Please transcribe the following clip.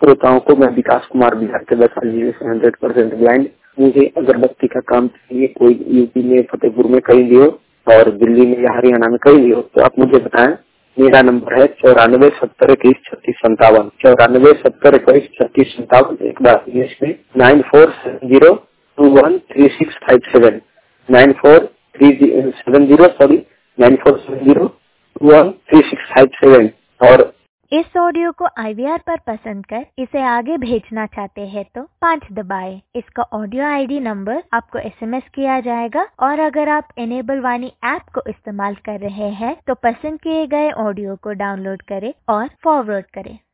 श्रोताओं को मैं विकास कुमार बिहार के 100% ब्लाइंड। मुझे अगरबत्ती का काम चाहिए, कोई यूपी में फतेहपुर में कहीं भी हो और दिल्ली में या हरियाणा में कहीं भी हो, तो आप मुझे बताएं। मेरा नंबर है 9470213657, 9470213657। एक बार इसमें 9470213657, 9470 और इस ऑडियो को IVR पर पसंद कर इसे आगे भेजना चाहते हैं तो 5 दबाएं। इसका ऑडियो ID नंबर आपको SMS किया जाएगा और अगर आप इनेबल वाणी ऐप को इस्तेमाल कर रहे हैं तो पसंद किए गए ऑडियो को डाउनलोड करें और फॉरवर्ड करें।